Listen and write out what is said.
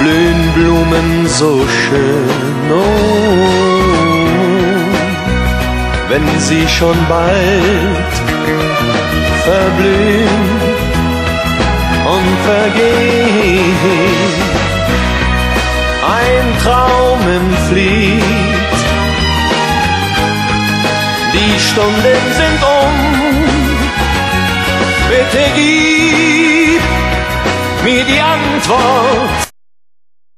blühen Blumen so schön, oh, wenn sie schon bald verblühen und vergehen. Ein Traum entflieht, die Stunden sind bitte gib mir die Antwort.